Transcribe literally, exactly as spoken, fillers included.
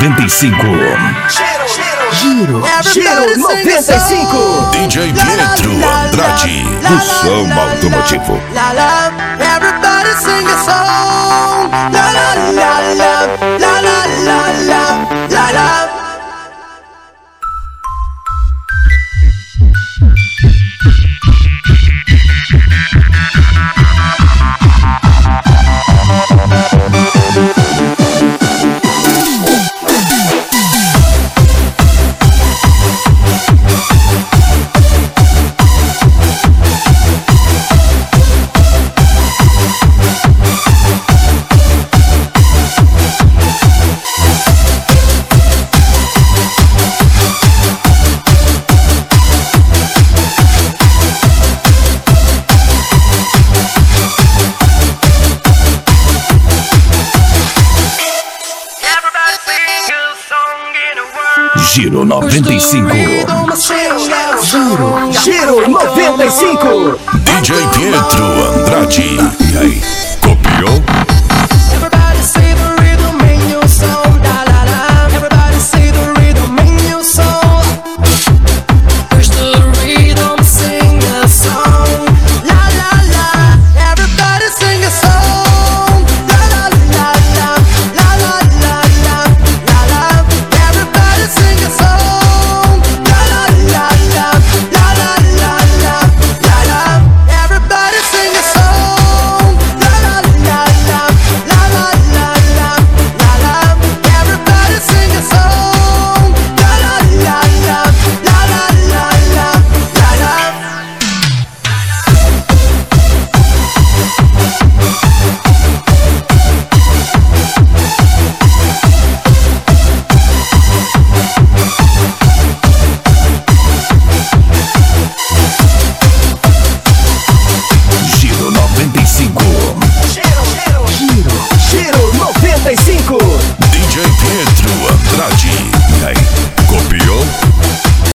noventa e cinco. Giro, Giro noventa e cinco. D J Pietro Andrade, do som automotivo. Everybody sing a song. La la la la, la la la la, la la. Giro noventa e cinco. Giro, Giro noventa e cinco. D J Pietro Andrade. E aí, copiou?